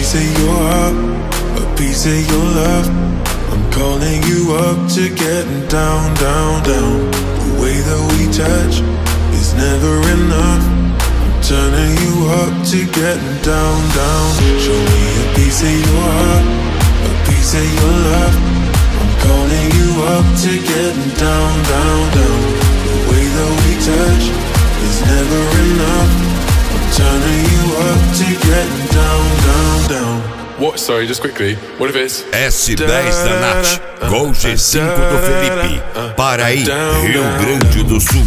piece of your heart, a piece of your love. I'm calling you up to getting down, down, down. The way that we touch is never enough. I'm turning you up to getting down, down. Show me a piece of your heart, a piece of your love. I'm calling you up to getting down, down, down. The way that we touch is never enough. I'm turning you up to getting down, down, down. What? Sorry, just quickly. What if it's S10 da Nath, Gol G5 do Felipe, Paraí, Rio Grande do Sul.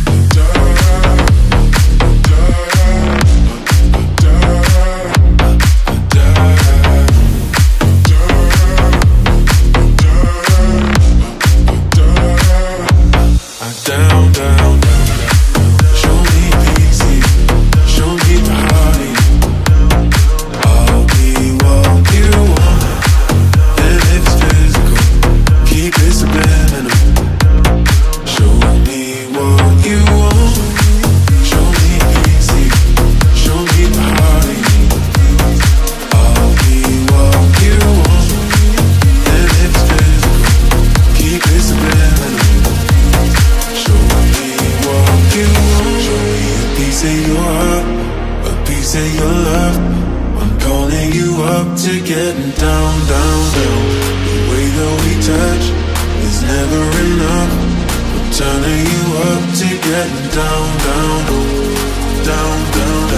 Down, down, down. Show me easy, show me body. I'll be what you want, and it's physical. Keep it subliminal. Show me what you want. Show me easy, show me body. I'll be what you want, and it's physical. Keep it subliminal. Show me what you want. Show me a piece of your heart, a piece of your love. I'm calling you up to getting down, down, down. The way that we touch is never enough. I'm turning you up to getting down, down, down, down.